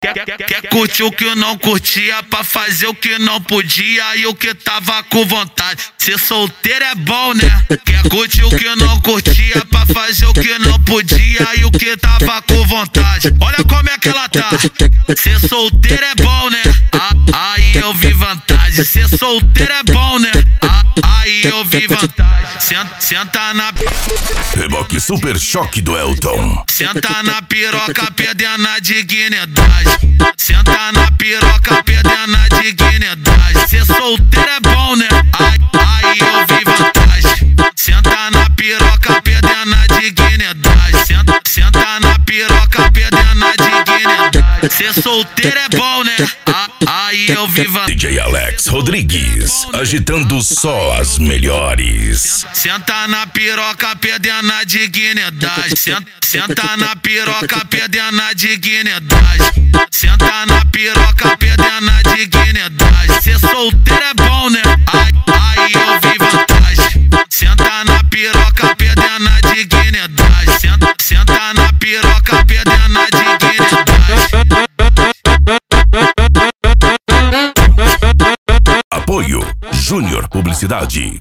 Quer curtir o que não curtia, pra fazer o que não podia e o que tava com vontade. Ser solteiro é bom, né? Quer curtir o que não curtia, pra fazer o que não podia e o que tava com vontade. Olha como é que ela tá. Ser solteiro é bom, né? Aí eu vi vantagem. Ser solteiro é bom, né? Aí eu vi vantagem. Senta na... Reboque Super Choque do Elton. Senta na piroca, perdendo a dignidade. Senta na piroca, perdendo a dignidade. Ser solteiro é bom, né? Aí eu vi vantagem. Senta na piroca, perdendo a dignidade. Senta na piroca, perdendo a dignidade. Ser solteiro é bom, né? Aí eu vi vantagem. DJ Alex Rodrigues, agitando só as melhores. Senta na piroca, perdendo a dignidade. Senta na piroca, perdendo a dignidade. Senta na piroca, perdendo a dignidade. Ser solteiro é bom, né? Aí eu vi vantagem. Senta na piroca, perdendo a dignidade. Senta na piroca, perdendo a dignidade. Apoio Júnior Publicidade.